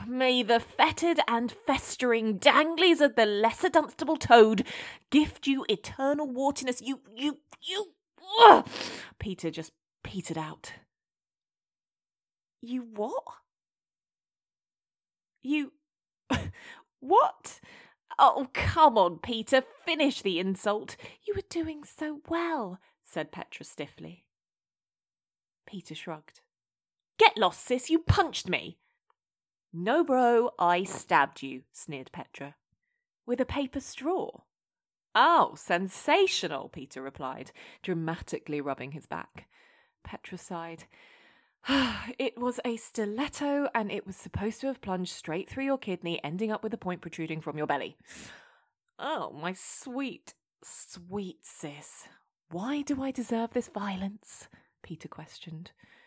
May the fetid and festering danglies of the lesser Dunstable toad gift you eternal wartiness. You. Ugh! Peter just petered out. You what? You. What? Oh, come on, Peter, finish the insult. You were doing so well, said Petra stiffly. Peter shrugged. Get lost, sis, you punched me. No, bro, I stabbed you, sneered Petra. With a paper straw? Oh, sensational, Peter replied, dramatically rubbing his back. Petra sighed. It was a stiletto, and it was supposed to have plunged straight through your kidney, ending up with a point protruding from your belly. Oh, my sweet, sweet sis. Why do I deserve this violence? Peter questioned.